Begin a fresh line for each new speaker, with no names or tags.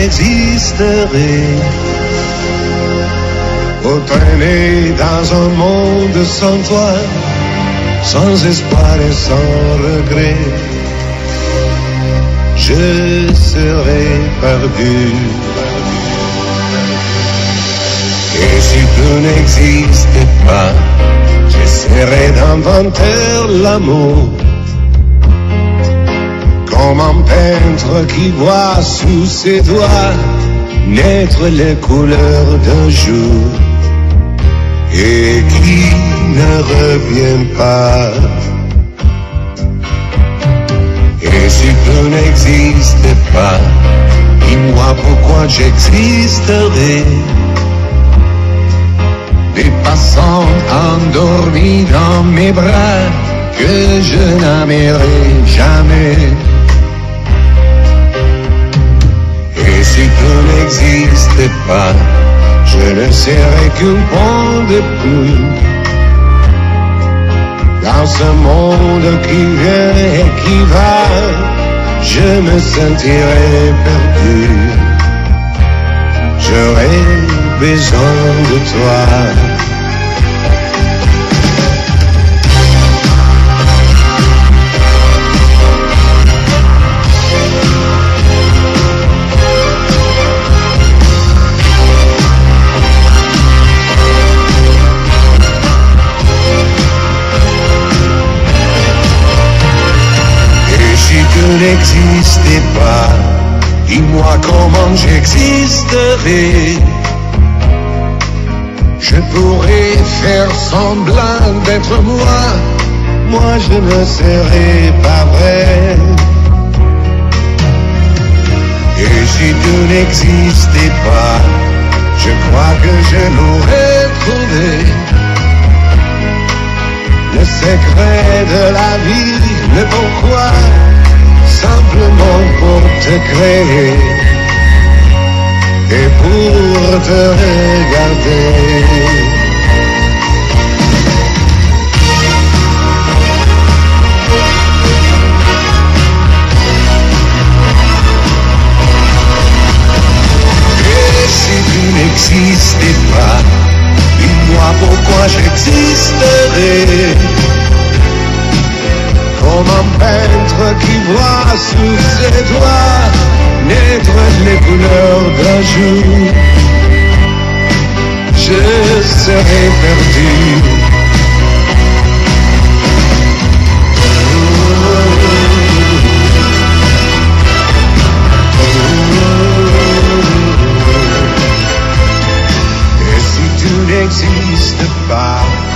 n'existerais. Pour traîner dans un monde sans toi, sans espoir et sans regret, je serais perdu. Et si tu n'existais pas, j'essaierais d'inventer l'amour, comme un peintre qui voit sous ses doigts naître les couleurs d'un jour et qui ne revient pas. Et si tu n'existais pas, dis-moi pourquoi j'existerais. Des passants endormis dans mes bras que je n'aimerai jamais. Et si tu n'existais pas, je ne serais qu'un pont de pluie dans ce monde qui vient et qui va. Je me sentirais perdu. J'aurais besoin de toi. N'existais pas, dis-moi comment j'existerais. Je pourrais faire semblant d'être moi, moi je ne serais pas vrai. Et si tu n'existais pas, je crois que je l'aurais trouvé. Le secret de la vie, le pourquoi, simplement pour te créer et pour te regarder. Et si tu n'existais pas, dis-moi pourquoi j'existerais. Comme un peintre qui voit sous ses doigts naître les couleurs d'un jour, je serai perdu. Et si tu n'existes pas,